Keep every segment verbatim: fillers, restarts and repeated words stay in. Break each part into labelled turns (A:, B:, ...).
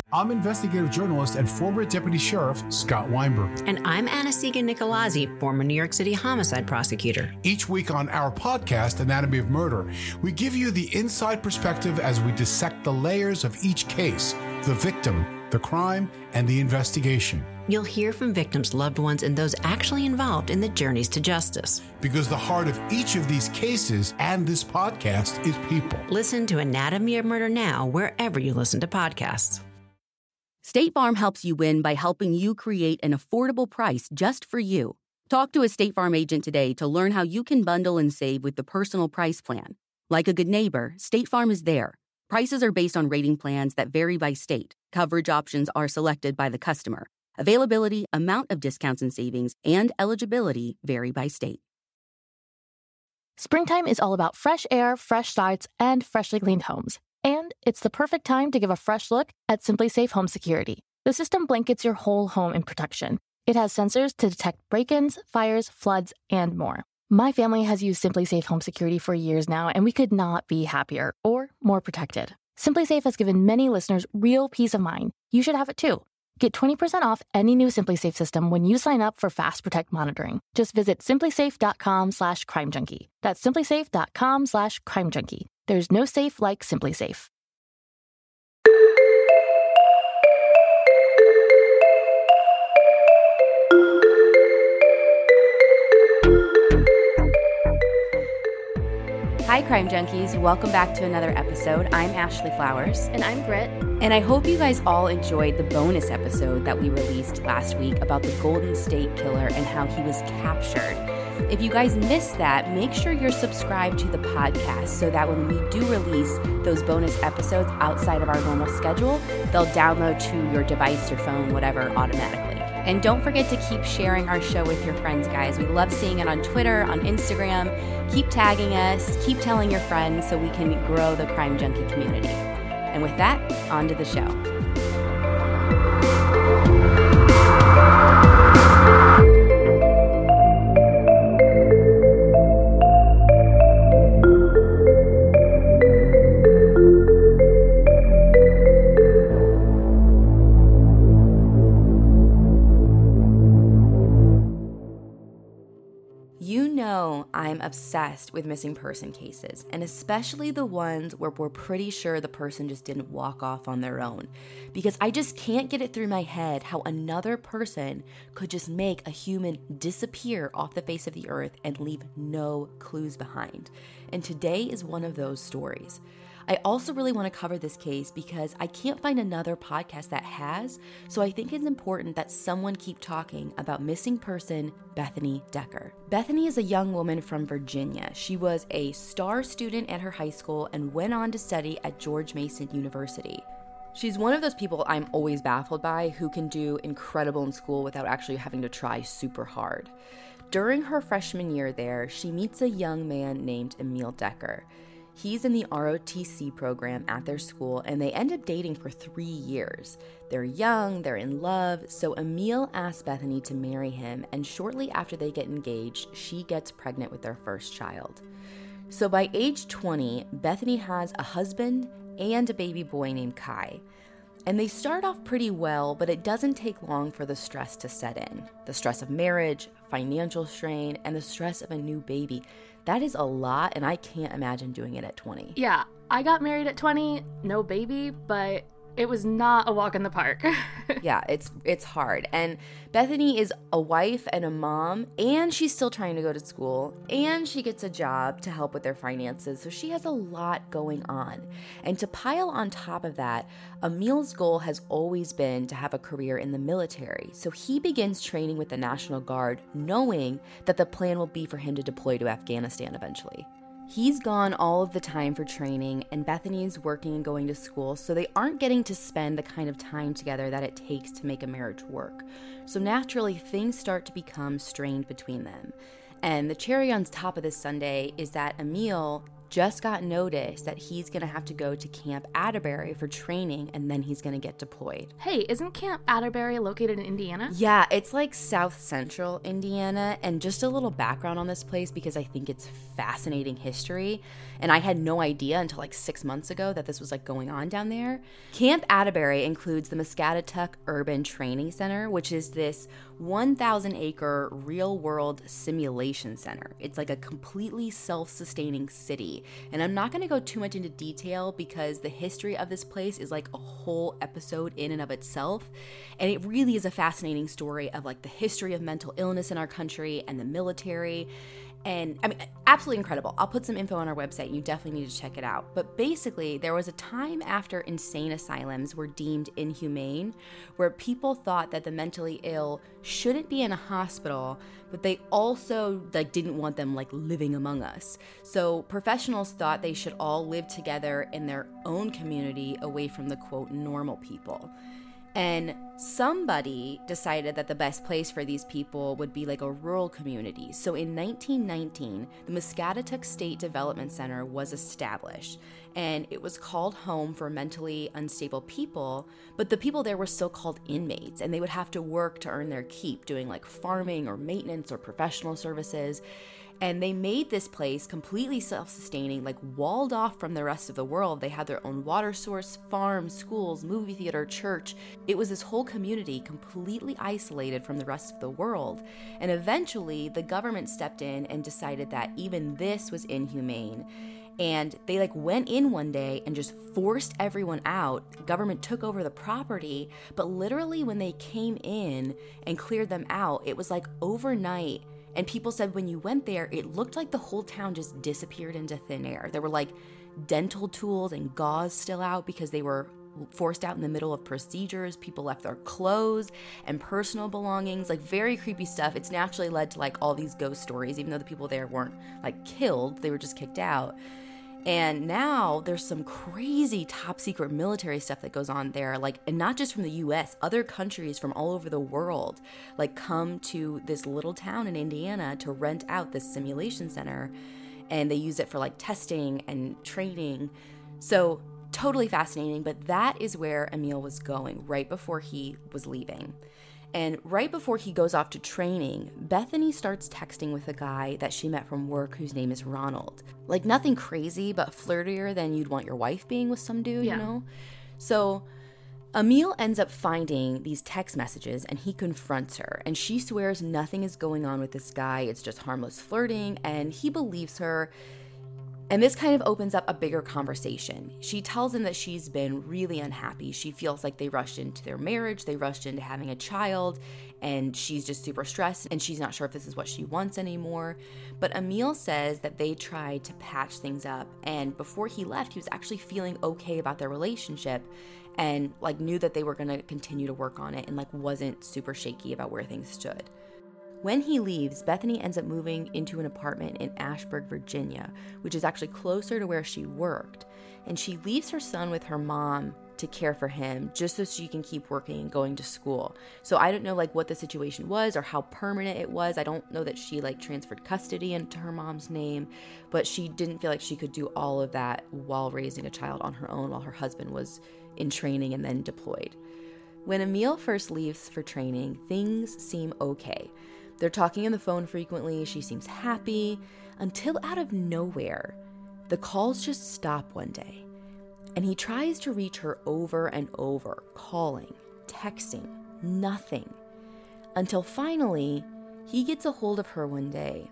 A: I'm investigative journalist and former Deputy Sheriff Scott Weinberg.
B: And I'm Anna-Sigga Nicolazzi, former New York City homicide prosecutor.
A: Each week on our podcast, Anatomy of Murder, we give you the inside perspective as we dissect the layers of each case, the victim, the crime, and the investigation.
B: You'll hear from victims' loved ones and those actually involved in the journeys to justice.
A: Because the heart of each of these cases and this podcast is people.
B: Listen to Anatomy of Murder now wherever you listen to podcasts.
C: State Farm helps you win by helping you create an affordable price just for you. Talk to a State Farm agent today to learn how you can bundle and save with the Personal Price Plan. Like a good neighbor, State Farm is there. Prices are based on rating plans that vary by state. Coverage options are selected by the customer. Availability, amount of discounts and savings, and eligibility vary by state.
D: Springtime is all about fresh air, fresh starts, and freshly cleaned homes. And it's the perfect time to give a fresh look at SimpliSafe Home Security. The system blankets your whole home in protection. It has sensors to detect break-ins, fires, floods, and more. My family has used SimpliSafe Home Security for years now, and we could not be happier or more protected. SimpliSafe has given many listeners real peace of mind. You should have it too. Get twenty percent off any new SimpliSafe system when you sign up for Fast Protect monitoring. Just visit simplysafe.com slash crime junkie. That's simplysafe.com slash crime junkie. There's no safe like SimpliSafe.
E: Hi, Crime Junkies. Welcome back to another episode. I'm Ashley Flowers.
D: And I'm Britt.
E: And I hope you guys all enjoyed the bonus episode that we released last week about the Golden State Killer and how he was captured. If you guys missed that, make sure you're subscribed to the podcast so that when we do release those bonus episodes outside of our normal schedule, they'll download to your device, your phone, whatever, automatically. And don't forget to keep sharing our show with your friends, guys. We love seeing it on Twitter, on Instagram. Keep tagging us, keep telling your friends so we can grow the Crime Junkie community. And with that, on to the show. I'm obsessed with missing person cases, and especially the ones where we're pretty sure the person just didn't walk off on their own, because I just can't get it through my head how another person could just make a human disappear off the face of the earth and leave no clues behind. And today is one of those stories. I also really want to cover this case because I can't find another podcast that has, so I think it's important that someone keep talking about missing person Bethany Decker. Bethany is a young woman from Virginia. She was a star student at her high school and went on to study at George Mason University. She's one of those people I'm always baffled by who can do incredible in school without actually having to try super hard. During her freshman year there, she meets a young man named Emil Decker. He's in the R O T C program at their school, and they end up dating for three years. They're young, they're in love, so Emil asks Bethany to marry him, and shortly after they get engaged, she gets pregnant with their first child. So by age twenty, Bethany has a husband and a baby boy named Kai. And they start off pretty well, but it doesn't take long for the stress to set in. The stress of marriage, financial strain, and the stress of a new baby. That is a lot, and I can't imagine doing it at twenty.
D: Yeah, I got married at twenty, no baby, but it was not a walk in the park.
E: Yeah, it's it's hard. And Bethany is a wife and a mom, and she's still trying to go to school, and she gets a job to help with their finances, so she has a lot going on. And to pile on top of that, Emil's goal has always been to have a career in the military, so he begins training with the National Guard, knowing that the plan will be for him to deploy to Afghanistan eventually. He's gone all of the time for training, and Bethany's working and going to school, so they aren't getting to spend the kind of time together that it takes to make a marriage work. So naturally, things start to become strained between them. And the cherry on top of this sundae is that Emil just got notice that he's going to have to go to Camp Atterbury for training, and then he's going to get deployed.
D: Hey, isn't Camp Atterbury located in Indiana?
E: Yeah, it's like south central Indiana. And just a little background on this place, because I think it's fascinating history. And I had no idea until like six months ago that this was like going on down there. Camp Atterbury includes the Muscatatuck Urban Training Center, which is this one thousand acre real world simulation center. It's like a completely self-sustaining city. And I'm not going to go too much into detail because the history of this place is like a whole episode in and of itself. And it really is a fascinating story of like the history of mental illness in our country and the military. And I mean, absolutely incredible. I'll put some info on our website. You definitely need to check it out. But basically, there was a time after insane asylums were deemed inhumane where people thought that the mentally ill shouldn't be in a hospital, but they also like didn't want them like living among us. So professionals thought they should all live together in their own community away from the quote normal people. And somebody decided that the best place for these people would be like a rural community. So in nineteen nineteen, the Muscatatuck State Development Center was established, and it was called home for mentally unstable people, but the people there were still called inmates, and they would have to work to earn their keep, doing like farming or maintenance or professional services. And they made this place completely self-sustaining, like walled off from the rest of the world. They had their own water source, farms, schools, movie theater, church. It was this whole community completely isolated from the rest of the world. And eventually, the government stepped in and decided that even this was inhumane. And they like went in one day and just forced everyone out. The government took over the property, but literally when they came in and cleared them out, it was like overnight. And people said when you went there, it looked like the whole town just disappeared into thin air. There were like dental tools and gauze still out because they were forced out in the middle of procedures. People left their clothes and personal belongings, like very creepy stuff. It's naturally led to like all these ghost stories, even though the people there weren't like killed, they were just kicked out. And now there's some crazy top secret military stuff that goes on there, like, and not just from the U S, other countries from all over the world, like come to this little town in Indiana to rent out this simulation center, and they use it for like testing and training. So totally fascinating, but that is where Emil was going right before he was leaving. And right before he goes off to training, Bethany starts texting with a guy that she met from work whose name is Ronald. Like nothing crazy, but flirtier than you'd want your wife being with some dude, yeah. you know? So Emil ends up finding these text messages and he confronts her. And she swears nothing is going on with this guy. It's just harmless flirting. And he believes her. And this kind of opens up a bigger conversation. She tells him that she's been really unhappy. She feels like they rushed into their marriage, they rushed into having a child, and she's just super stressed, and she's not sure if this is what she wants anymore. But Emil says that they tried to patch things up, and before he left, he was actually feeling okay about their relationship, and like knew that they were gonna continue to work on it, and like wasn't super shaky about where things stood. When he leaves, Bethany ends up moving into an apartment in Ashburg, Virginia, which is actually closer to where she worked. And she leaves her son with her mom to care for him just so she can keep working and going to school. So I don't know like what the situation was or how permanent it was. I don't know that she like transferred custody into her mom's name, but she didn't feel like she could do all of that while raising a child on her own while her husband was in training and then deployed. When Emil first leaves for training, things seem okay. They're talking on the phone frequently, she seems happy, until out of nowhere, the calls just stop one day. And he tries to reach her over and over, calling, texting, nothing. Until finally, he gets a hold of her one day,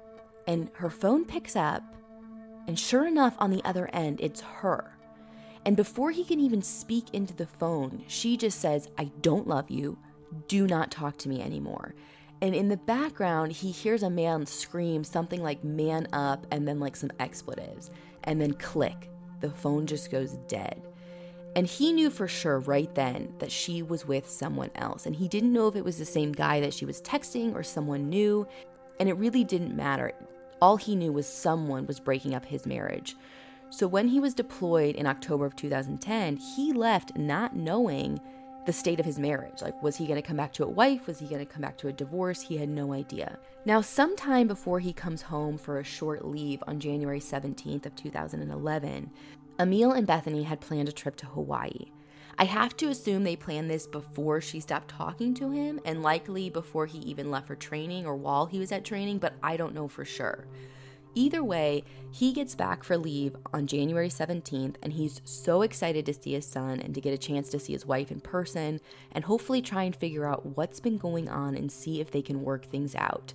E: and her phone picks up, and sure enough, on the other end, it's her. And before he can even speak into the phone, she just says, "I don't love you, do not talk to me anymore." And in the background, he hears a man scream something like "man up" and then like some expletives. And then click, the phone just goes dead. And he knew for sure right then that she was with someone else. And he didn't know if it was the same guy that she was texting or someone new. And it really didn't matter. All he knew was someone was breaking up his marriage. So when he was deployed in October of two thousand ten, he left not knowing the state of his marriage. Like, was he going to come back to a wife? Was he going to come back to a divorce? He had no idea. Now, sometime before he comes home for a short leave on January seventeenth of two thousand eleven, Emil and Bethany had planned a trip to Hawaii. I have to assume they planned this before she stopped talking to him, and likely before he even left for training or while he was at training, but I don't know for sure. Either way, he gets back for leave on January seventeenth, and he's so excited to see his son and to get a chance to see his wife in person and hopefully try and figure out what's been going on and see if they can work things out.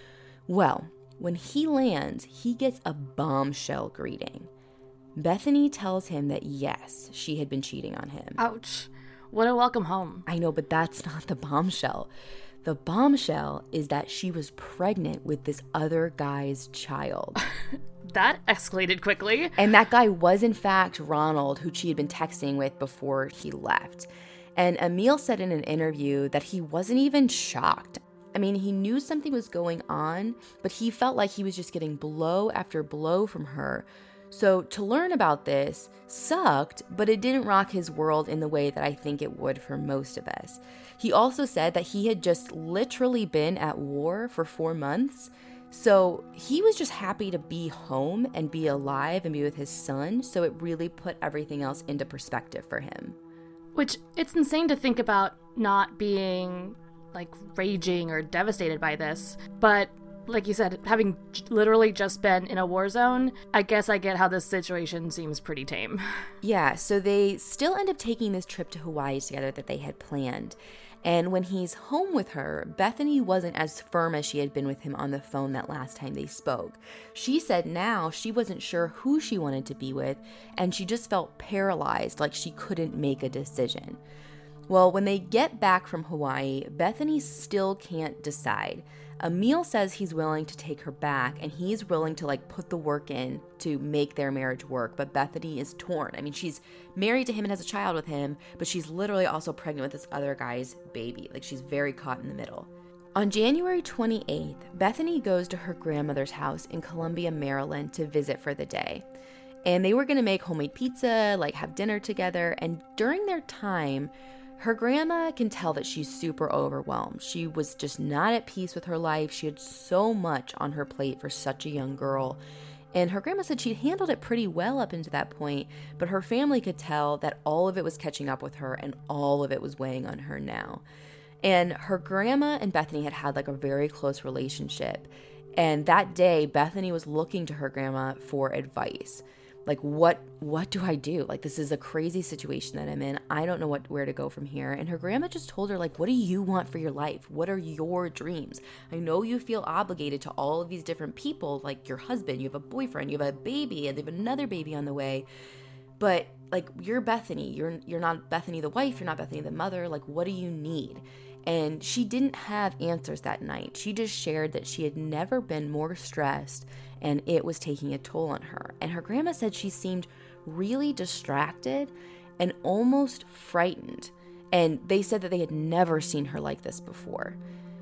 E: Well, when he lands, he gets a bombshell greeting. Bethany tells him that yes, she had been cheating on him.
D: Ouch. What a welcome home.
E: I know, but that's not the bombshell. The bombshell is that she was pregnant with this other guy's child.
D: That escalated quickly.
E: And that guy was, in fact, Ronald, who she had been texting with before he left. And Emil said in an interview that he wasn't even shocked. I mean, he knew something was going on, but he felt like he was just getting blow after blow from her. So to learn about this sucked, but it didn't rock his world in the way that I think it would for most of us. He also said that he had just literally been at war for four months. So he was just happy to be home and be alive and be with his son. So it really put everything else into perspective for him.
D: Which, it's insane to think about not being like raging or devastated by this, but like you said, having literally just been in a war zone, I guess I get how this situation seems pretty tame.
E: Yeah, so they still end up taking this trip to Hawaii together that they had planned. And when he's home with her, Bethany wasn't as firm as she had been with him on the phone that last time they spoke. She said now she wasn't sure who she wanted to be with, and she just felt paralyzed, like she couldn't make a decision. Well, when they get back from Hawaii, Bethany still can't decide. Emil says he's willing to take her back, and he's willing to like put the work in to make their marriage work, but Bethany is torn. I mean, she's married to him and has a child with him, but she's literally also pregnant with this other guy's baby. Like, she's very caught in the middle. On January twenty-eighth, Bethany goes to her grandmother's house in Columbia, Maryland to visit for the day. And they were going to make homemade pizza, like have dinner together, and during their time, her grandma can tell that she's super overwhelmed. She was just not at peace with her life. She had so much on her plate for such a young girl. And her grandma said she'd handled it pretty well up until that point, but her family could tell that all of it was catching up with her and all of it was weighing on her now. And her grandma and Bethany had had like a very close relationship. And that day, Bethany was looking to her grandma for advice. Like, what what do I do? Like, this is a crazy situation that I'm in. I don't know what where to go from here. And her grandma just told her, like, what do you want for your life? What are your dreams? I know you feel obligated to all of these different people, like your husband, you have a boyfriend, you have a baby, and they have another baby on the way. But, like, you're Bethany. You're, you're not Bethany the wife. You're not Bethany the mother. Like, what do you need? And she didn't have answers that night. She just shared that she had never been more stressed and it was taking a toll on her. And her grandma said she seemed really distracted and almost frightened. And they said that they had never seen her like this before.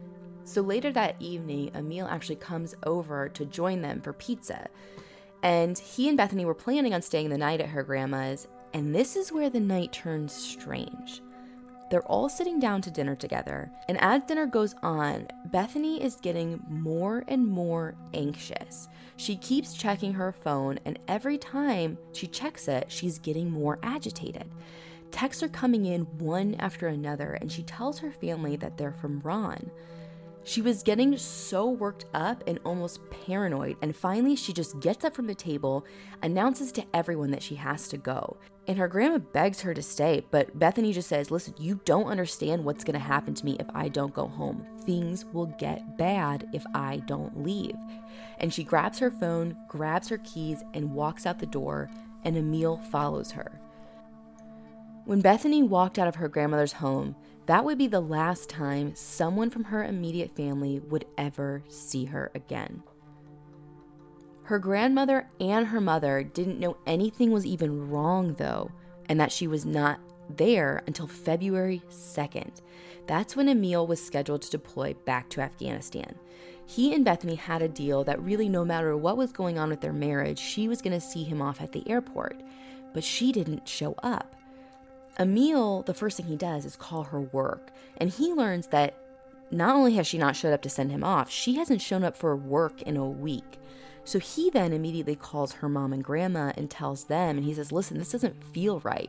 E: So later that evening, Emil actually comes over to join them for pizza. And he and Bethany were planning on staying the night at her grandma's. And this is where the night turns strange. They're all sitting down to dinner together, and as dinner goes on, Bethany is getting more and more anxious. She keeps checking her phone, and every time she checks it, she's getting more agitated. Texts are coming in one after another, and she tells her family that they're from Ron. She was getting so worked up and almost paranoid, and finally she just gets up from the table, announces to everyone that she has to go. And her grandma begs her to stay, but Bethany just says, listen, you don't understand what's going to happen to me if I don't go home. Things will get bad if I don't leave. And she grabs her phone, grabs her keys, and walks out the door, and Emil follows her. When Bethany walked out of her grandmother's home, that would be the last time someone from her immediate family would ever see her again. Her grandmother and her mother didn't know anything was even wrong, though, and that she was not there until February second. That's when Emil was scheduled to deploy back to Afghanistan. He and Bethany had a deal that really, no matter what was going on with their marriage, she was going to see him off at the airport, but she didn't show up. Emil, the first thing he does is call her work, and he learns that not only has she not showed up to send him off, she hasn't shown up for work in a week. So he then immediately calls her mom and grandma and tells them, and he says, listen, this doesn't feel right.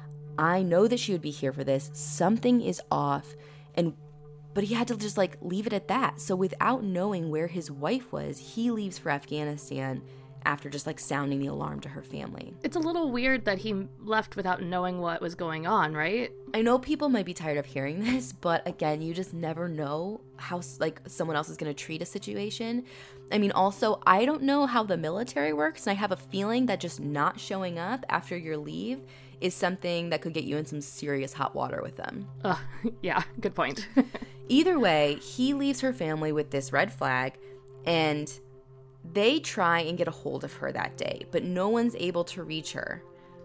E: I know that she would be here for this. Something is off. And but he had to just like leave it at that. So without knowing where his wife was, he leaves for Afghanistan after just like sounding the alarm to her family.
D: It's a little weird that he left without knowing what was going on, right?
E: I know people might be tired of hearing this, but again, you just never know how like someone else is going to treat a situation. I mean, also, I don't know how the military works, and I have a feeling that just not showing up after your leave is something that could get you in some serious hot water with them.
D: Uh, yeah, good point.
E: Either way, he leaves her family with this red flag, and they try and get a hold of her that day, but no one's able to reach her.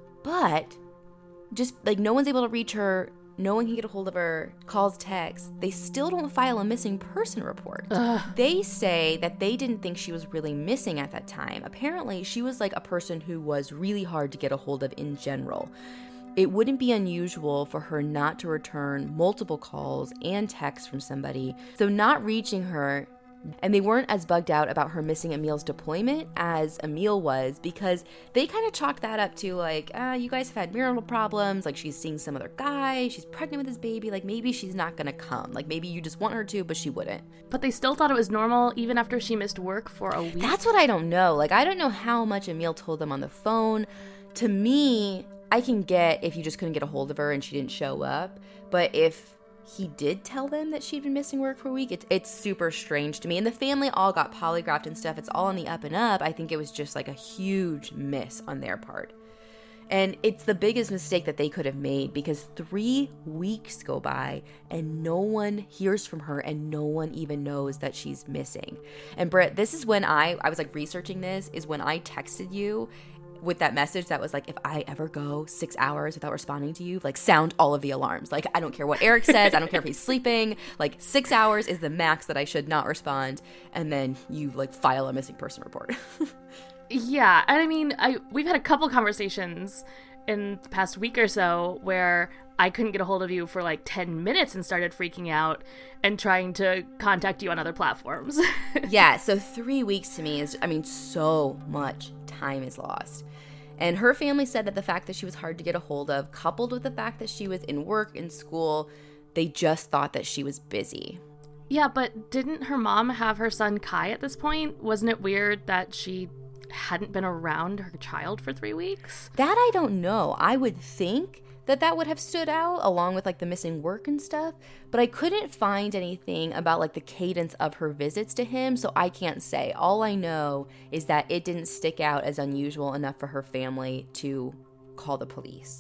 E: But just like no one's able to reach her, no one can get a hold of her, calls, texts. They still don't file a missing person report. Ugh. They say that they didn't think she was really missing at that time. Apparently, she was like a person who was really hard to get a hold of in general. It wouldn't be unusual for her not to return multiple calls and texts from somebody. So not reaching her, and they weren't as bugged out about her missing Emil's deployment as Emil was, because they kind of chalked that up to like, ah, you guys have had marital problems, like she's seeing some other guy, she's pregnant with his baby, like maybe she's not gonna come, like maybe you just want her to, but she wouldn't.
D: But they still thought it was normal even after she missed work for a week?
E: That's what I don't know. Like, I don't know how much Emil told them on the phone. To me, I can get if you just couldn't get a hold of her and she didn't show up, but if he did tell them that she'd been missing work for a week, It's, it's super strange to me. And the family all got polygraphed and stuff. It's all on the up and up. I think it was just like a huge miss on their part. And it's the biggest mistake that they could have made, because three weeks go by and no one hears from her and no one even knows that she's missing. And Britt, this is when I, I was like researching this, is when I texted you with that message that was like, if I ever go six hours without responding to you, like sound all of the alarms. Like, I don't care what Eric says. I don't care if he's sleeping. Like, six hours is the max that I should not respond. And then you like file a missing person report.
D: Yeah. And I mean, I we've had a couple conversations in the past week or so where I couldn't get a hold of you for like ten minutes and started freaking out and trying to contact you on other platforms.
E: Yeah. So three weeks to me is, I mean, so much time is lost. And her family said that the fact that she was hard to get a hold of, coupled with the fact that she was in work and school, they just thought that she was busy.
D: Yeah, but didn't her mom have her son Kai at this point? Wasn't it weird that she hadn't been around her child for three weeks?
E: That I don't know. I would think that that would have stood out along with like the missing work and stuff, but I couldn't find anything about like the cadence of her visits to him, so I can't say. All I know is that it didn't stick out as unusual enough for her family to call the police.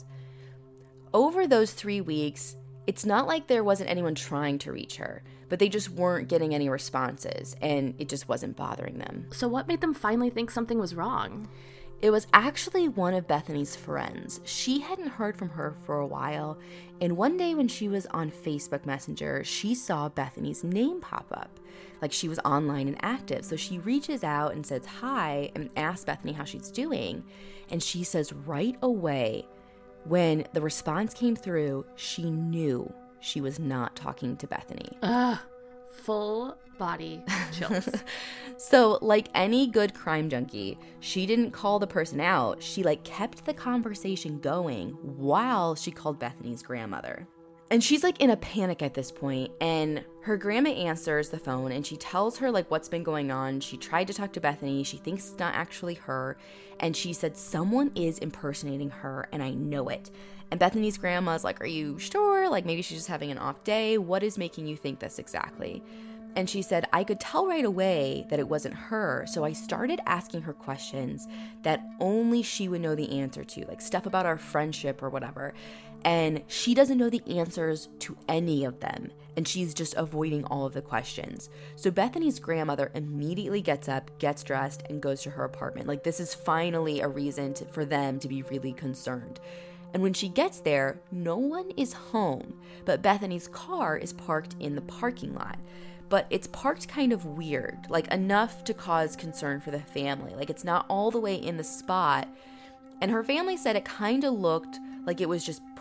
E: Over those three weeks, it's not like there wasn't anyone trying to reach her, but they just weren't getting any responses, and it just wasn't bothering them.
D: So what made them finally think something was wrong?
E: It was actually one of Bethany's friends. She hadn't heard from her for a while, and one day when she was on Facebook Messenger, she saw Bethany's name pop up. Like, she was online and active, so she reaches out and says hi and asks Bethany how she's doing, and she says right away, when the response came through, she knew she was not talking to Bethany.
D: Ugh, full body chills.
E: So, like any good crime junkie, she didn't call the person out. She like kept the conversation going while she called Bethany's grandmother. And she's like in a panic at this point, and her grandma answers the phone and she tells her like what's been going on. She tried to talk to Bethany. She thinks it's not actually her. And she said, someone is impersonating her and I know it. And Bethany's grandma's like, are you sure? Like, maybe she's just having an off day. What is making you think this exactly? And she said, I could tell right away that it wasn't her, so I started asking her questions that only she would know the answer to, like stuff about our friendship or whatever. And she doesn't know the answers to any of them, and she's just avoiding all of the questions. So Bethany's grandmother immediately gets up, gets dressed, and goes to her apartment. Like, this is finally a reason to, for them to be really concerned. And when she gets there, no one is home, but Bethany's car is parked in the parking lot. But it's parked kind of weird, like enough to cause concern for the family. Like, it's not all the way in the spot. And her family said it kind of looked like it was just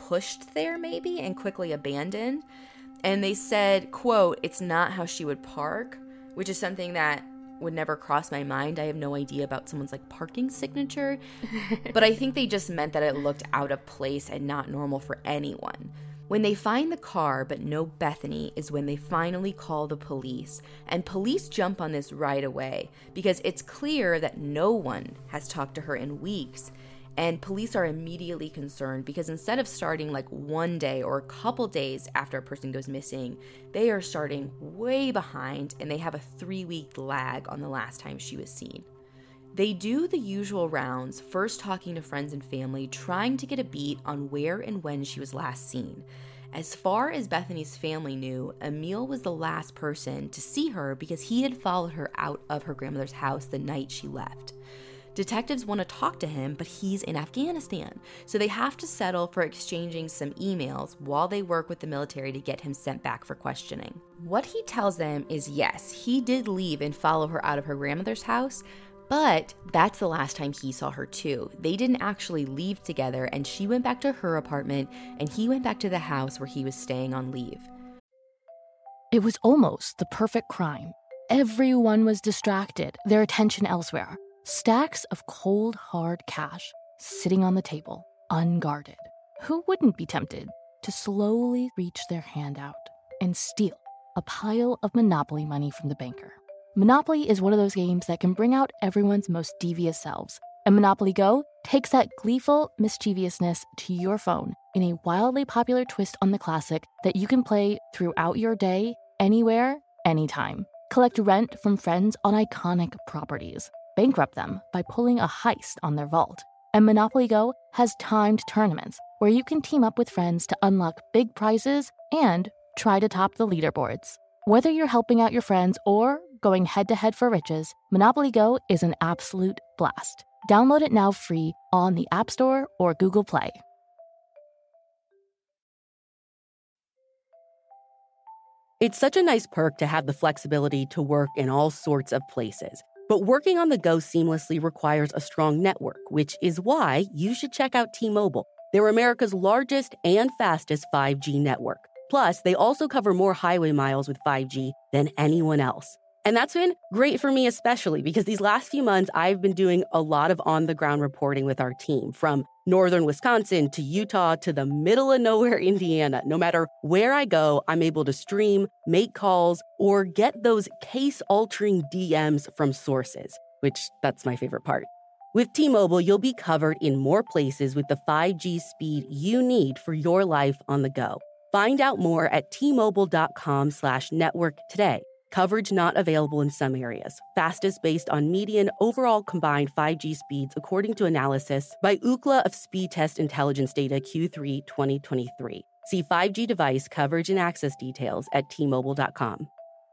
E: pushed there maybe and quickly abandoned. And they said, quote, "It's not how she would park," which is something that would never cross my mind. I have no idea about someone's like parking signature, but I think they just meant that it looked out of place and not normal for anyone. When they find the car but no Bethany is when they finally call the police, and police jump on this right away because it's clear that no one has talked to her in weeks. And police are immediately concerned because instead of starting like one day or a couple days after a person goes missing, they are starting way behind and they have a three-week lag on the last time she was seen. They do the usual rounds, first talking to friends and family, trying to get a beat on where and when she was last seen. As far as Bethany's family knew, Emil was the last person to see her because he had followed her out of her grandmother's house the night she left. Detectives want to talk to him, but he's in Afghanistan, so they have to settle for exchanging some emails while they work with the military to get him sent back for questioning. What he tells them is yes, he did leave and follow her out of her grandmother's house, but that's the last time he saw her too. They didn't actually leave together, and she went back to her apartment, and he went back to the house where he was staying on leave.
D: It was almost the perfect crime. Everyone was distracted, their attention elsewhere. Stacks of cold, hard cash sitting on the table, unguarded. Who wouldn't be tempted to slowly reach their hand out and steal a pile of Monopoly money from the banker? Monopoly is one of those games that can bring out everyone's most devious selves, and Monopoly Go takes that gleeful mischievousness to your phone in a wildly popular twist on the classic that you can play throughout your day, anywhere, anytime. Collect rent from friends on iconic properties. Bankrupt them by pulling a heist on their vault. And Monopoly Go has timed tournaments where you can team up with friends to unlock big prizes and try to top the leaderboards. Whether you're helping out your friends or going head-to-head for riches, Monopoly Go is an absolute blast. Download it now free on the App Store or Google Play.
F: It's such a nice perk to have the flexibility to work in all sorts of places. But working on the go seamlessly requires a strong network, which is why you should check out T-Mobile. They're America's largest and fastest five G network. Plus, they also cover more highway miles with five G than anyone else. And that's been great for me especially because these last few months, I've been doing a lot of on-the-ground reporting with our team, from northern Wisconsin to Utah to the middle of nowhere, Indiana. No matter where I go, I'm able to stream, make calls, or get those case-altering D Ms from sources, which that's my favorite part. With T-Mobile, you'll be covered in more places with the five G speed you need for your life on the go. Find out more at T-Mobile.com slash network today. Coverage not available in some areas. Fastest based on median overall combined five G speeds according to analysis by Ookla of Speed Test Intelligence Data Q three twenty twenty-three. See five G device coverage and access details at T Mobile dot com.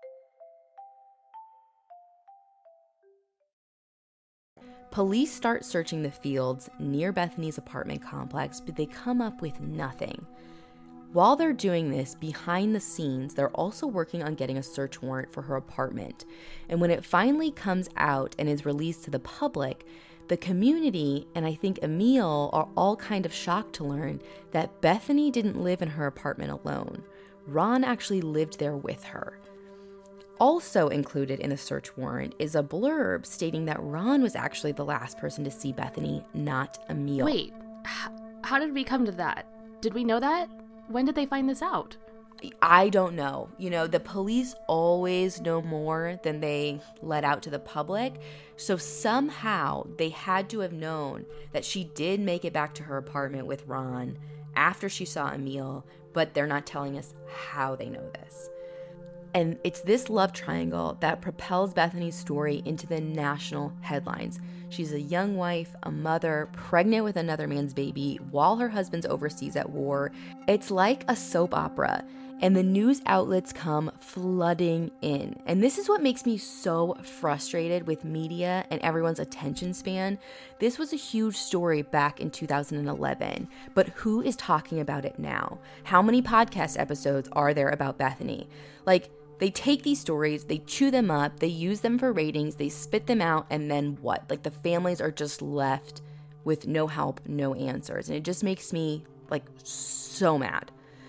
E: Police start searching the fields near Bethany's apartment complex, but they come up with nothing. While they're doing this, behind the scenes, they're also working on getting a search warrant for her apartment. And when it finally comes out and is released to the public, the community, and I think Emil, are all kind of shocked to learn that Bethany didn't live in her apartment alone. Ron actually lived there with her. Also included in the search warrant is a blurb stating that Ron was actually the last person to see Bethany, not Emil.
D: Wait, how did we come to that? Did we know that? When did they find this out?
E: I don't know. You know, the police always know more than they let out to the public. So somehow they had to have known that she did make it back to her apartment with Ron after she saw Emil, but they're not telling us how they know this. And it's this love triangle that propels Bethany's story into the national headlines. She's a young wife, a mother, pregnant with another man's baby while her husband's overseas at war. It's like a soap opera, and the news outlets come flooding in. And this is what makes me so frustrated with media and everyone's attention span. This was a huge story back in two thousand eleven, but who is talking about it now? How many podcast episodes are there about Bethany? Like, they take these stories, they chew them up, they use them for ratings, they spit them out, and then what? Like, the families are just left with no help, no answers. And it just makes me, like so mad.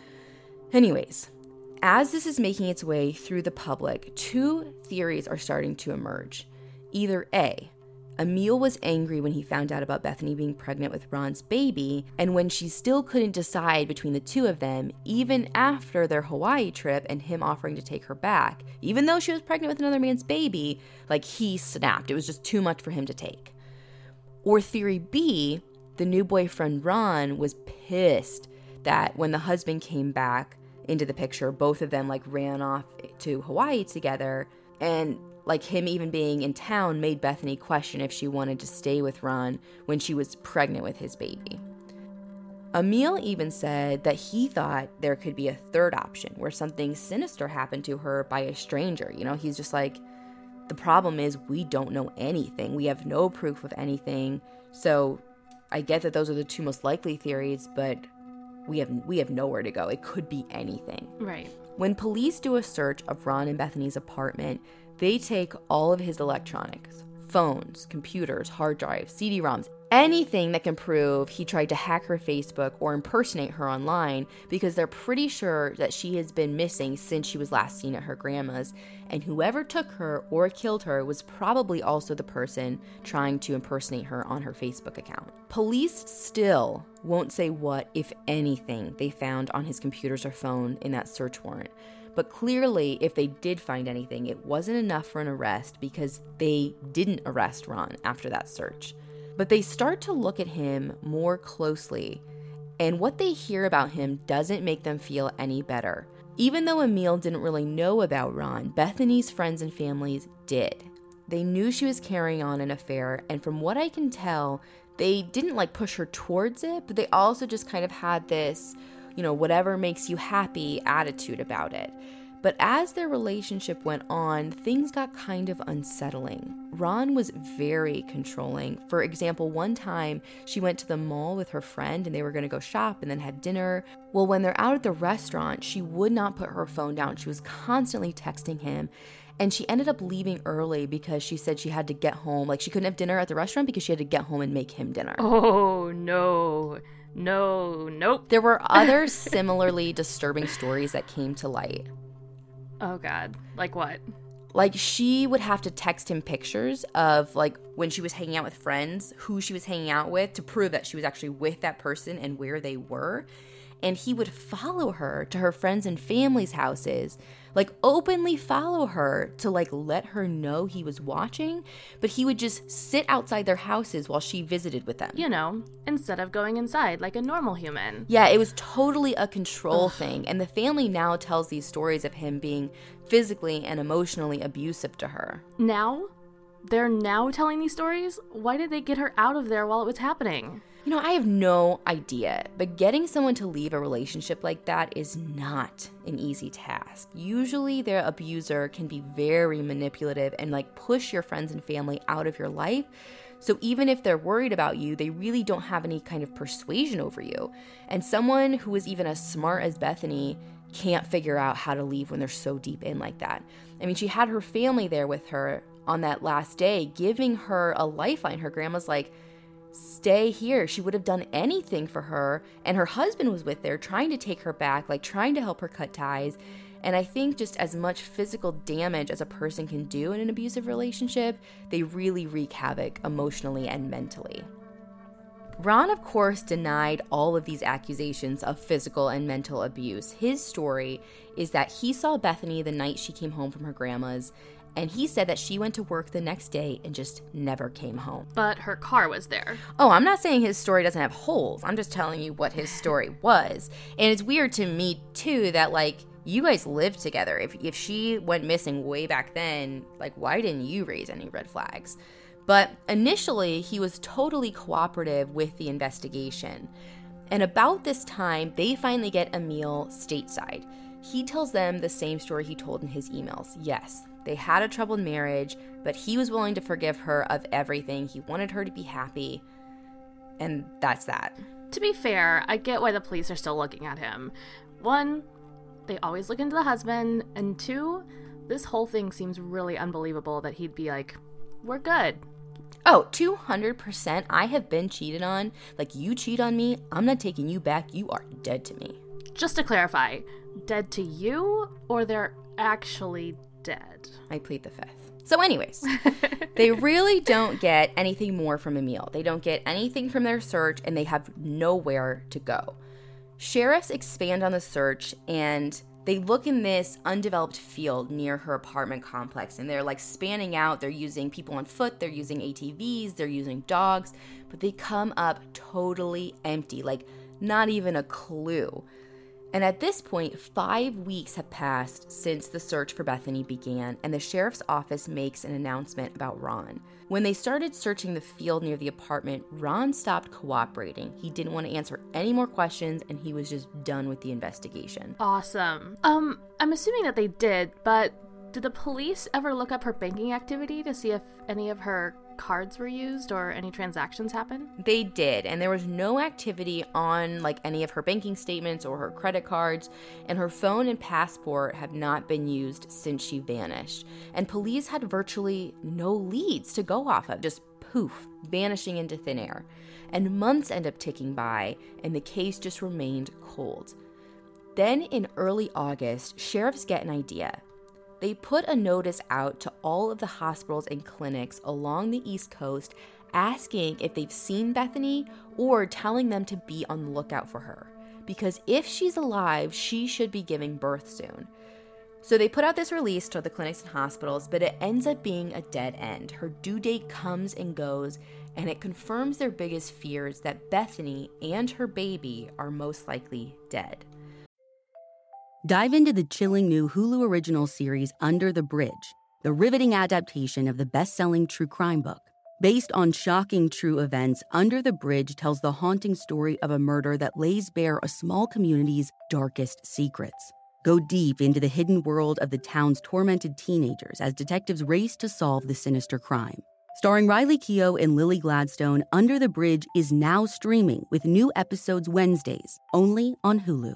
E: Anyways, as this is making its way through the public, two theories are starting to emerge. Either A, Emil was angry when he found out about Bethany being pregnant with Ron's baby, and when she still couldn't decide between the two of them, even after their Hawaii trip and him offering to take her back, even though she was pregnant with another man's baby, like he snapped. It was just too much for him to take. Or theory B, the new boyfriend Ron was pissed that when the husband came back into the picture, both of them like ran off to Hawaii together, and like him even being in town made Bethany question if she wanted to stay with Ron when she was pregnant with his baby. Emil even said that he thought there could be a third option where something sinister happened to her by a stranger. You know, he's just like, the problem is we don't know anything. We have no proof of anything. So I get that those are the two most likely theories, but we have we have nowhere to go. It could be anything.
D: Right.
E: When police do a search of Ron and Bethany's apartment, they take all of his electronics, phones, computers, hard drives, C D ROMs, anything that can prove he tried to hack her Facebook or impersonate her online, because they're pretty sure that she has been missing since she was last seen at her grandma's, and whoever took her or killed her was probably also the person trying to impersonate her on her Facebook account. Police still won't say what, if anything, they found on his computers or phone in that search warrant. But clearly, if they did find anything, it wasn't enough for an arrest because they didn't arrest Ron after that search. But they start to look at him more closely, and what they hear about him doesn't make them feel any better. Even though Emil didn't really know about Ron, Bethany's friends and families did. They knew she was carrying on an affair, and from what I can tell, they didn't like push her towards it, but they also just kind of had this, you know, whatever makes you happy attitude about it. But as their relationship went on, things got kind of unsettling. Ron was very controlling. For example, one time she went to the mall with her friend and they were going to go shop and then have dinner. Well, when they're out at the restaurant, she would not put her phone down. She was constantly texting him. And she ended up leaving early because she said she had to get home. Like, she couldn't have dinner at the restaurant because she had to get home and make him dinner.
D: Oh, no. No, nope.
E: There were other similarly disturbing stories that came to light.
D: Oh, God. Like what?
E: Like, she would have to text him pictures of, like, when she was hanging out with friends, who she was hanging out with, to prove that she was actually with that person and where they were. And he would follow her to her friends' and family's houses, like, openly follow her to, like, let her know he was watching. But he would just sit outside their houses while she visited with them.
D: You know, instead of going inside like a normal human.
E: Yeah, it was totally a control thing. And the family now tells these stories of him being physically and emotionally abusive to her.
D: Now? They're now telling these stories? Why did they get her out of there while it was happening?
E: You know, I have no idea, but getting someone to leave a relationship like that is not an easy task. Usually their abuser can be very manipulative and like push your friends and family out of your life. So even if they're worried about you, they really don't have any kind of persuasion over you. And someone who is even as smart as Bethany can't figure out how to leave when they're so deep in like that. I mean, she had her family there with her on that last day, giving her a lifeline. Her grandma's like, stay here. She would have done anything for her. And her husband was with her, trying to take her back, like trying to help her cut ties. And I think just as much physical damage as a person can do in an abusive relationship, they really wreak havoc emotionally and mentally. Ron, of course, denied all of these accusations of physical and mental abuse. His story is that he saw Bethany the night she came home from her grandma's, and he said that she went to work the next day and just never came home.
D: But her car was there.
E: Oh, I'm not saying his story doesn't have holes. I'm just telling you what his story was. And it's weird to me, too, that, like, you guys lived together. If if she went missing way back then, like, why didn't you raise any red flags? But initially, he was totally cooperative with the investigation. And about this time, they finally get Emil stateside. He tells them the same story he told in his emails. Yes, they had a troubled marriage, but he was willing to forgive her of everything. He wanted her to be happy, and that's that.
D: To be fair, I get why the police are still looking at him. One, they always look into the husband, and two, this whole thing seems really unbelievable that he'd be like, we're good.
E: Oh, two hundred percent. I have been cheated on. Like, you cheat on me, I'm not taking you back. You are dead to me.
D: Just to clarify, dead to you, or they're actually dead?
E: I plead the fifth. So anyways, they really don't get anything more from Emil. They don't get anything from their search, and they have nowhere to go. Sheriffs expand on the search, and they look in this undeveloped field near her apartment complex, and they're like spanning out. They're using people on foot, they're using A T Vs, they're using dogs, but they come up totally empty, like not even a clue. And at this point, five weeks have passed since the search for Bethany began, and the sheriff's office makes an announcement about Ron. When they started searching the field near the apartment, Ron stopped cooperating. He didn't want to answer any more questions, and he was just done with the investigation.
D: Awesome. Um, I'm assuming that they did, but did the police ever look up her banking activity to see if any of her cards were used or any transactions happened?
E: They did, and there was no activity on like any of her banking statements or her credit cards, and her phone and passport have not been used since she vanished. And police had virtually no leads to go off of, just poof, vanishing into thin air. And months end up ticking by, and the case just remained cold. Then in early August, sheriffs get an idea. They put a notice out to all of the hospitals and clinics along the East Coast asking if they've seen Bethany or telling them to be on the lookout for her. Because if she's alive, she should be giving birth soon. So they put out this release to the clinics and hospitals, but it ends up being a dead end. Her due date comes and goes, and it confirms their biggest fears that Bethany and her baby are most likely dead.
B: Dive into the chilling new Hulu original series Under the Bridge, the riveting adaptation of the best-selling true crime book. Based on shocking true events, Under the Bridge tells the haunting story of a murder that lays bare a small community's darkest secrets. Go deep into the hidden world of the town's tormented teenagers as detectives race to solve the sinister crime. Starring Riley Keough and Lily Gladstone, Under the Bridge is now streaming with new episodes Wednesdays, only on Hulu.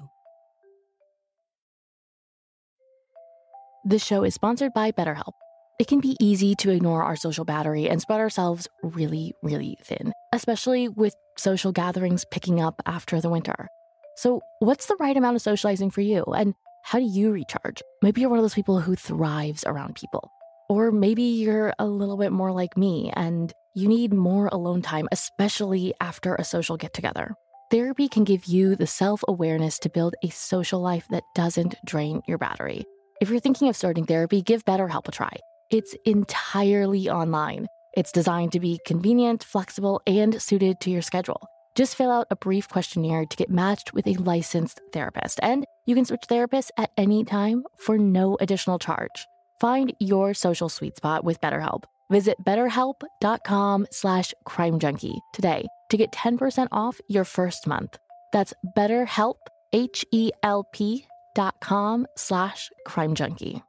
D: This show is sponsored by BetterHelp. It can be easy to ignore our social battery and spread ourselves really, really thin, especially with social gatherings picking up after the winter. So what's the right amount of socializing for you? And how do you recharge? Maybe you're one of those people who thrives around people. Or maybe you're a little bit more like me and you need more alone time, especially after a social get-together. Therapy can give you the self-awareness to build a social life that doesn't drain your battery. If you're thinking of starting therapy, give BetterHelp a try. It's entirely online. It's designed to be convenient, flexible, and suited to your schedule. Just fill out a brief questionnaire to get matched with a licensed therapist, and you can switch therapists at any time for no additional charge. Find your social sweet spot with BetterHelp. Visit betterhelp.com slash crime junkie today to get ten percent off your first month. That's BetterHelp, H E L P dot com slash crime junkie.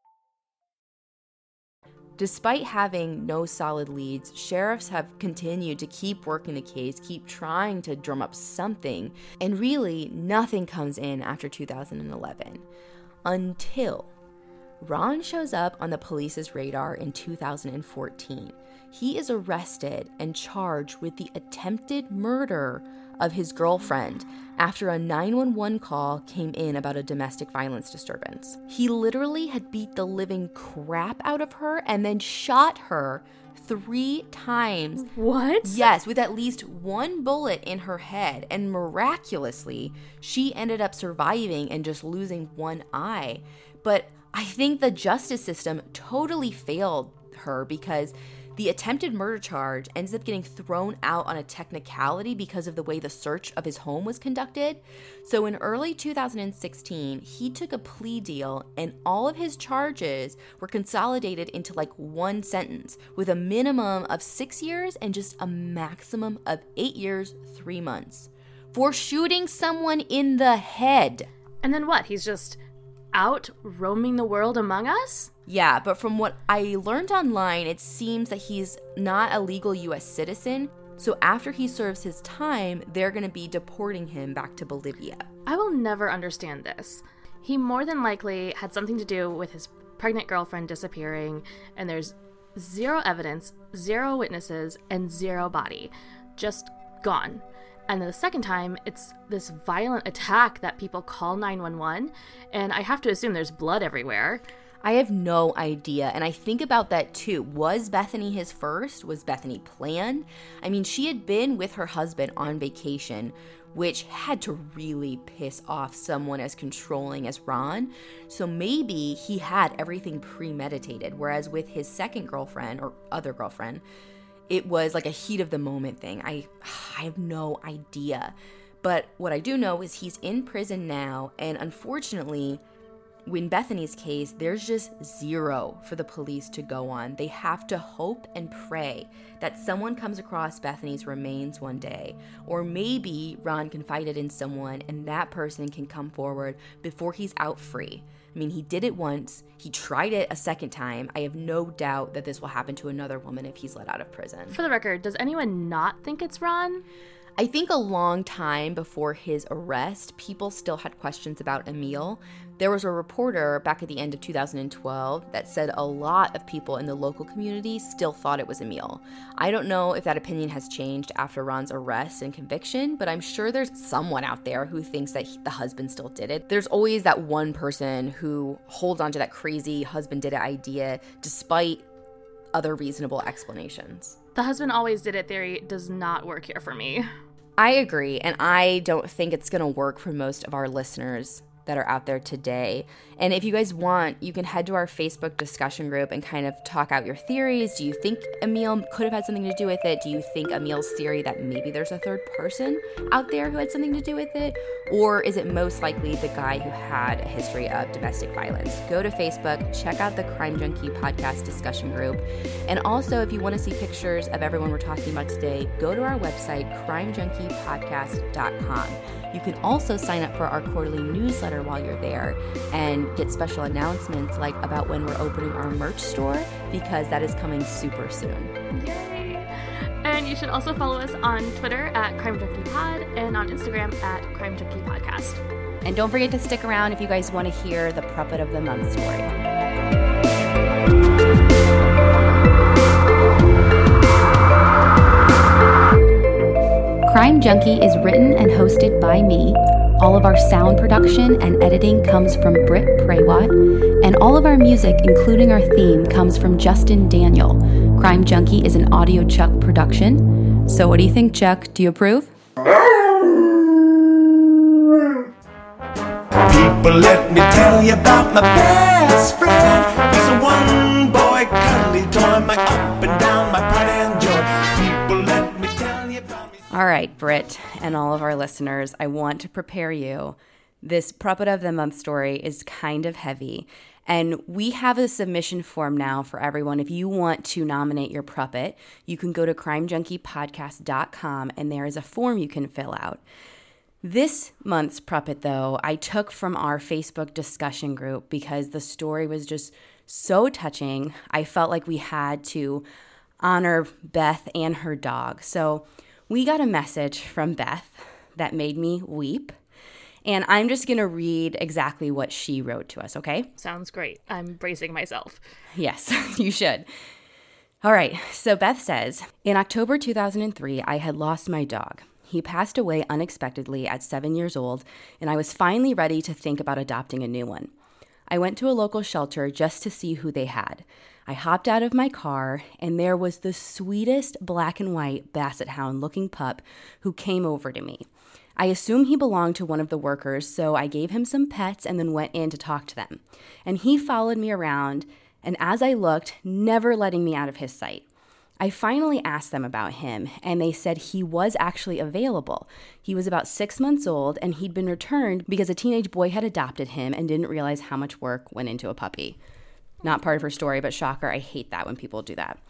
E: Despite having no solid leads, sheriffs have continued to keep working the case, keep trying to drum up something, and really nothing comes in after two thousand eleven. Until Ron shows up on the police's radar in two thousand fourteen. He is arrested and charged with the attempted murder of his girlfriend after a nine one one call came in about a domestic violence disturbance. He literally had beat the living crap out of her and then shot her three times.
D: What?
E: Yes, with at least one bullet in her head. And miraculously, she ended up surviving and just losing one eye. But I think the justice system totally failed her because the attempted murder charge ends up getting thrown out on a technicality because of the way the search of his home was conducted. So in early two thousand sixteen, he took a plea deal and all of his charges were consolidated into like one sentence with a minimum of six years and just a maximum of eight years, three months for shooting someone in the head.
D: And then what? He's just out roaming the world among us?
E: Yeah, but from what I learned online, it seems that he's not a legal U S citizen. So after he serves his time, they're going to be deporting him back to Bolivia.
D: I will never understand this. He more than likely had something to do with his pregnant girlfriend disappearing, and there's zero evidence zero witnesses and zero body. Just gone. And then the second time, it's this violent attack that people call nine one one, and I have to assume there's blood everywhere.
E: I have no idea, and I think about that too. Was Bethany his first? Was Bethany planned? I mean, she had been with her husband on vacation, which had to really piss off someone as controlling as Ron. So maybe he had everything premeditated, whereas with his second girlfriend, or other girlfriend, it was like a heat of the moment thing. I, I have no idea. But what I do know is he's in prison now, and unfortunately, in Bethany's case, there's just zero for the police to go on. They have to hope and pray that someone comes across Bethany's remains one day, or maybe Ron confided in someone and that person can come forward before he's out free. I mean, he did it once. He tried it a second time. I have no doubt that this will happen to another woman if he's let out of prison.
D: For the record, does anyone not think it's Ron?
E: I think a long time before his arrest, people still had questions about Emil. There was a reporter back at the end of two thousand twelve that said a lot of people in the local community still thought it was Emil. I don't know if that opinion has changed after Ron's arrest and conviction, but I'm sure there's someone out there who thinks that he, the husband still did it. There's always that one person who holds on to that crazy husband did it idea despite other reasonable explanations.
D: The husband always did it theory does not work here for me.
E: I agree, and I don't think it's going to work for most of our listeners that are out there today. And if you guys want, you can head to our Facebook discussion group and kind of talk out your theories. Do you think Emil could have had something to do with it? Do you think Emil's theory that maybe there's a third person out there who had something to do with it? Or is it most likely the guy who had a history of domestic violence? Go to Facebook, check out the Crime Junkie podcast discussion group. And also, if you want to see pictures of everyone we're talking about today, go to our website, crime junkie podcast dot com. You can also sign up for our quarterly newsletter while you're there and get special announcements like about when we're opening our merch store, because that is coming super soon.
D: Yay! And you should also follow us on Twitter at Crime Junkie Pod and on Instagram at Crime Junkie Podcast.
E: And don't forget to stick around if you guys want to hear the Puppet of the Month story. Crime Junkie is written and hosted by me. All of our sound production and editing comes from Britt Praywat, and all of our music, including our theme, comes from Justin Daniel. Crime Junkie is an Audio Chuck production. So what do you think, Chuck? Do you approve?
G: People, let me tell you about my best friend. He's a one-boy cuddly toy, my up and down, my pride and joy. People, let me tell you about me.
E: All right, Britt and all of our listeners, I want to prepare you. This Puppet of the Month story is kind of heavy, and we have a submission form now for everyone. If you want to nominate your puppet, you can go to crime junkie podcast dot com, and there is a form you can fill out. This month's puppet, though, I took from our Facebook discussion group because the story was just so touching. I felt like we had to honor Beth and her dog. So we got a message from Beth that made me weep, and I'm just going to read exactly what she wrote to us, okay?
D: Sounds great. I'm bracing myself.
E: Yes, you should. All right, so Beth says, in October two thousand three, I had lost my dog. He passed away unexpectedly at seven years old, and I was finally ready to think about adopting a new one. I went to a local shelter just to see who they had. I hopped out of my car, and there was the sweetest black and white basset hound looking pup who came over to me. I assumed he belonged to one of the workers, so I gave him some pets and then went in to talk to them. And he followed me around, and as I looked, never letting me out of his sight. I finally asked them about him, and they said he was actually available. He was about six months old, and he'd been returned because a teenage boy had adopted him and didn't realize how much work went into a puppy. Not part of her story, but shocker, I hate that when people do that.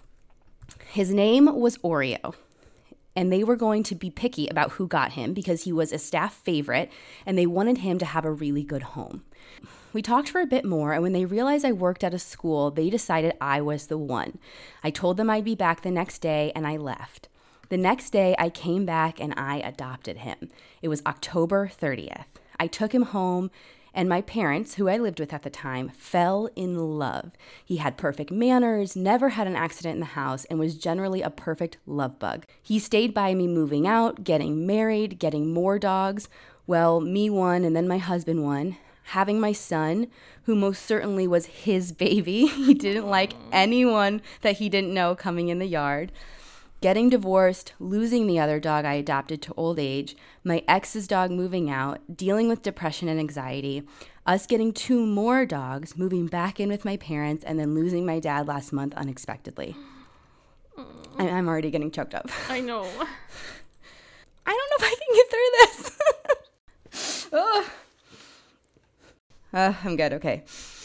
E: His name was Oreo, and they were going to be picky about who got him because he was a staff favorite, and they wanted him to have a really good home. We talked for a bit more, and when they realized I worked at a school, they decided I was the one. I told them I'd be back the next day, and I left. The next day, I came back, and I adopted him. It was October thirtieth. I took him home, And my parents, who I lived with at the time, fell in love. He had perfect manners, never had an accident in the house, and was generally a perfect love bug. He stayed by me moving out, getting married, getting more dogs. Well, me one, and then my husband one. Having my son, who most certainly was his baby. He didn't like anyone that he didn't know coming in the yard. Getting divorced, losing the other dog I adopted to old age, my ex's dog moving out, dealing with depression and anxiety, us getting two more dogs, moving back in with my parents, and then losing my dad last month unexpectedly. I- I'm already getting choked up.
H: I know.
E: I don't know if I can get through this. oh. uh, I'm good, okay.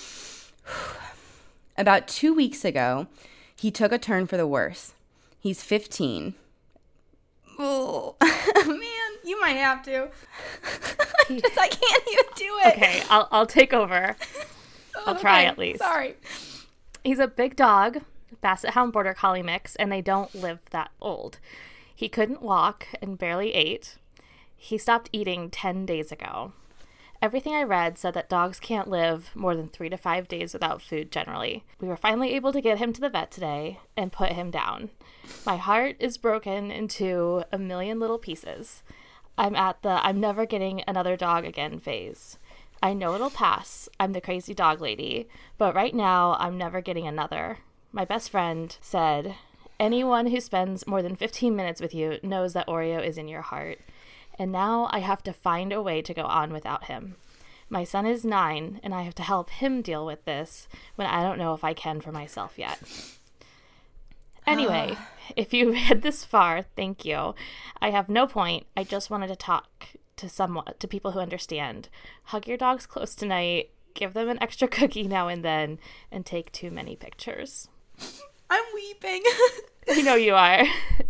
E: About two weeks ago, he took a turn for the worse. He's fifteen. Oh, man, you might have to. I, just, I can't even do it.
H: Okay, I'll I'll take over. I'll try
E: okay,
H: at least.
E: Sorry.
H: He's a big dog, Basset Hound Border Collie mix, and they don't live that old. He couldn't walk and barely ate. He stopped eating ten days ago. Everything I read said that dogs can't live more than three to five days without food generally. We were finally able to get him to the vet today and put him down. My heart is broken into a million little pieces. I'm at the I'm never getting another dog again phase. I know it'll pass. I'm the crazy dog lady. But right now, I'm never getting another. My best friend said, anyone who spends more than fifteen minutes with you knows that Oreo is in your heart. And now I have to find a way to go on without him. My son is nine, and I have to help him deal with this when I don't know if I can for myself yet. Anyway, if you read this far, thank you. I have no point. I just wanted to talk to someone, to people who understand. Hug your dogs close tonight, give them an extra cookie now and then, and take too many pictures.
E: I'm weeping.
H: You know you are.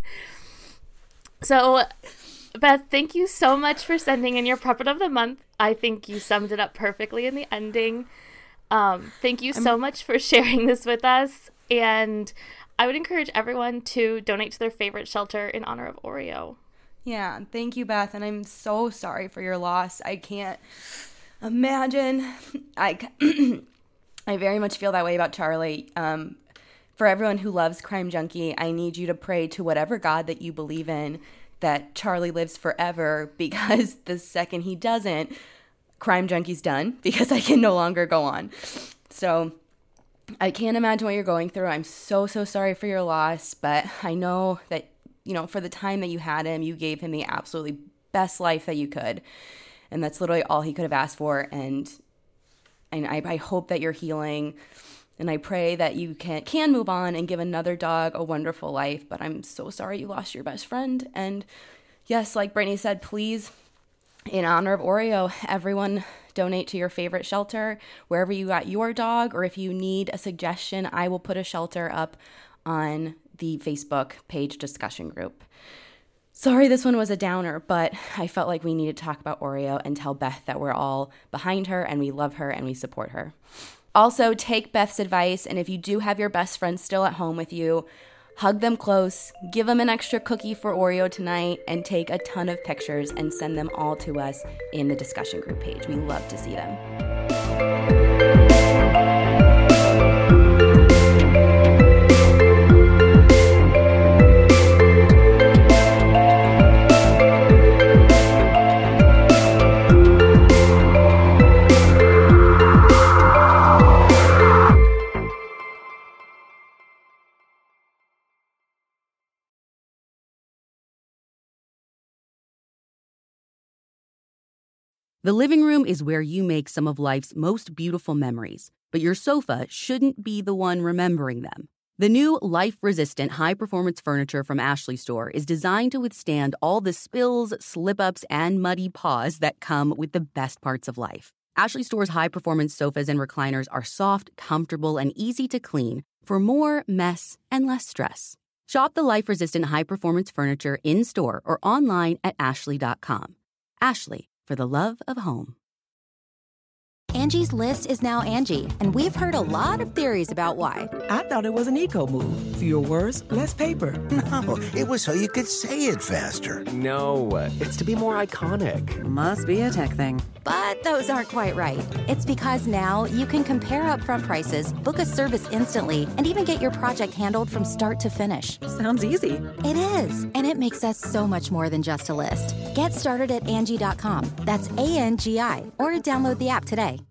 H: So... Beth, thank you so much for sending in your Puppet of the Month. I think you summed it up perfectly in the ending. Um, thank you so much for sharing this with us. And I would encourage everyone to donate to their favorite shelter in honor of Oreo.
E: Yeah, thank you, Beth. And I'm so sorry for your loss. I can't imagine. I, I very much feel that way about Charlie. Um, for everyone who loves Crime Junkie, I need you to pray to whatever God that you believe in that Charlie lives forever, because the second he doesn't, Crime Junkie's done, because I can no longer go on. So I can't imagine what you're going through. I'm so, so sorry for your loss, but I know that, you know, for the time that you had him, you gave him the absolutely best life that you could. And that's literally all he could have asked for. And, and I, I hope that you're healing. And I pray that you can can move on and give another dog a wonderful life. But I'm so sorry you lost your best friend. And yes, like Brittany said, please, in honor of Oreo, everyone donate to your favorite shelter, wherever you got your dog. Or if you need a suggestion, I will put a shelter up on the Facebook page discussion group. Sorry this one was a downer, but I felt like we needed to talk about Oreo and tell Beth that we're all behind her and we love her and we support her. Also, take Beth's advice, and if you do have your best friend still at home with you, hug them close, give them an extra cookie for Oreo tonight, and take a ton of pictures and send them all to us in the discussion group page. We love to see them.
B: The living room is where you make some of life's most beautiful memories, but your sofa shouldn't be the one remembering them. The new life-resistant high-performance furniture from Ashley Store is designed to withstand all the spills, slip-ups, and muddy paws that come with the best parts of life. Ashley Store's high-performance sofas and recliners are soft, comfortable, and easy to clean for more mess and less stress. Shop the life-resistant high-performance furniture in-store or online at ashley dot com. Ashley, for the love of home.
I: Angie's List is now Angie, and we've heard a lot of theories about why.
J: I thought it was an eco move. Fewer words, less paper.
K: No, it was so you could say it faster.
L: No, it's to be more iconic.
M: Must be a tech thing.
I: But those aren't quite right. It's because now you can compare upfront prices, book a service instantly, and even get your project handled from start to finish.
M: Sounds easy.
I: It is, and it makes us so much more than just a list. Get started at Angie dot com. That's A N G I, or download the app today.